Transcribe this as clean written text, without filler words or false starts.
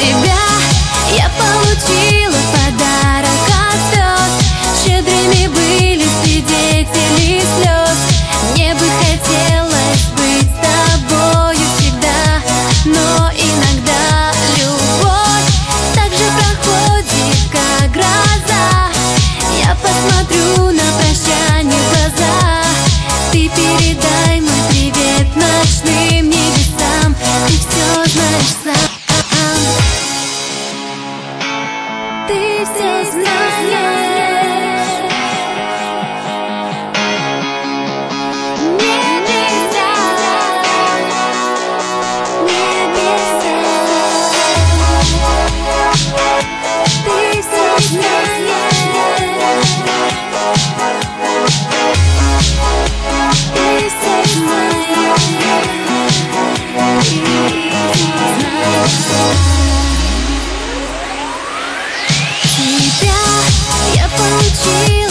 тебя я получила подарок от звезд. Щедрыми были свидетели слез. Мне бы хотелось быть с тобою всегда, но иногда любовь так же проходит, как гроза. Я посмотрю на прощание в глаза. Ты передай мой привет ночным небесам. Ты все знаешь сам. Ты все знаешь. Небеса, небеса. Ты все знаешь. Ты все знаешь. Тебя я получила.